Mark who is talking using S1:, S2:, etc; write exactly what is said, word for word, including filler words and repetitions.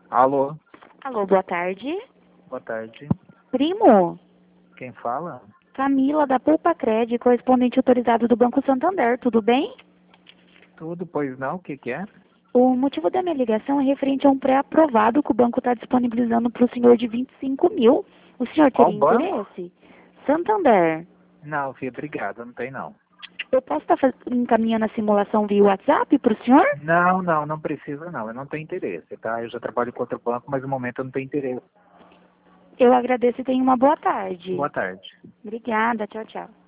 S1: Alô,
S2: Alô, boa tarde.
S1: boa tarde.
S2: Primo,
S1: Quem fala?
S2: Camila da Poupa Cred, correspondente autorizado do Banco Santander, tudo bem?
S1: Tudo, pois não? O que que é?
S2: O motivo da minha ligação é referente a um pré-aprovado que o banco está disponibilizando para o senhor de vinte e cinco mil. O senhor
S1: Qual
S2: teria
S1: banco?
S2: interesse? Santander.
S1: Não, filho, obrigado, não tem não.
S2: Eu posso estar faz- encaminhando a simulação via WhatsApp para o senhor?
S1: Não, não, não precisa não, eu não tenho interesse, tá? Eu já trabalho com outro banco, mas no momento eu não tenho interesse.
S2: Eu agradeço e tenha uma boa tarde.
S1: Boa tarde.
S2: Obrigada, tchau, tchau.